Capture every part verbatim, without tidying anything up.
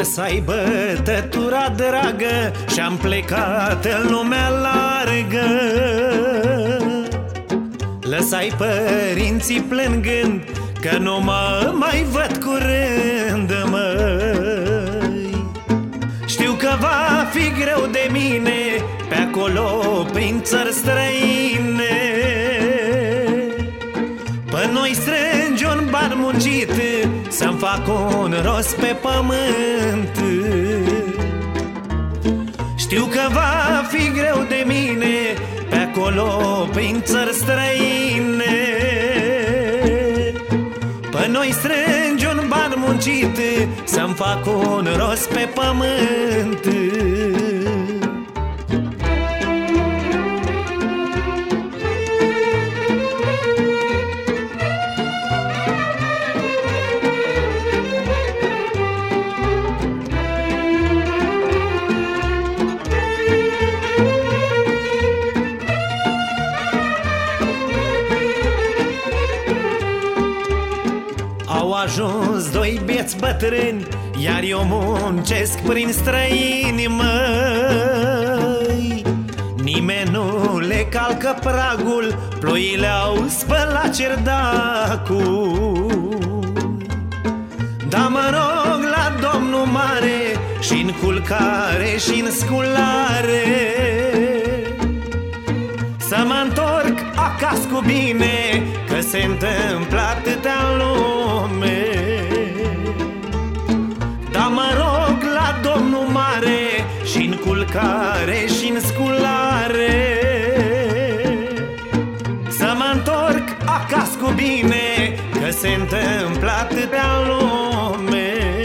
Lăsai bătătura dragă și-am plecat în lumea largă. Lăsai părinții plângând că nu mă mai văd curând, măi. Știu că va fi greu de mine pe acolo prin țări străine. Pe noi strângi un ban muncit să-mi fac un rost pe pământ. Știu că va fi greu de mine pe acolo prin țări străine. Pe noi strângi un ban muncit să-mi fac un rost pe pământ. Au ajuns doi bieți bătrâni, iar eu muncesc prin străini, măi. Nimeni nu le calcă pragul, ploile au spălat cerdacul. Da, mă rog la Domnul mare și-n culcare și-n sculare să mă întorc acasă cu bine, că se întâmplă atâtea în lume. Dar mă rog la Domnul mare și-n culcare și-n sculare să mă întorc acasă cu bine, că se întâmplă atâtea în lume.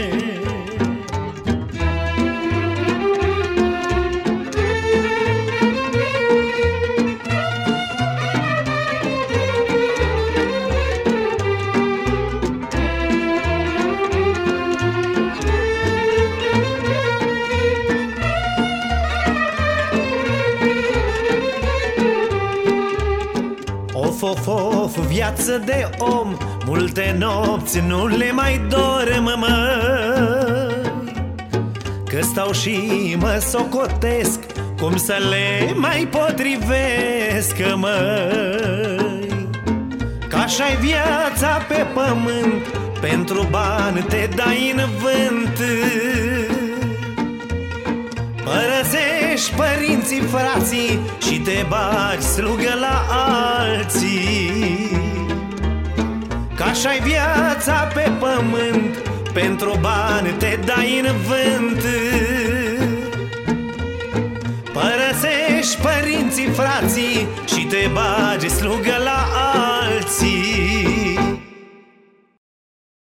Of, of, of, viață de om, multe nopți nu le mai dorm, măi. Că stau și mă socotesc cum să le mai potrivesc, măi. Că așa-i viața pe pământ, pentru bani te dai în vânt. Părăsești părinții, frații și te bagi slugă la alții. Că așa-i viața pe pământ, pentru bani te dai în vânt. Părăsești părinții, frații și te bagi slugă la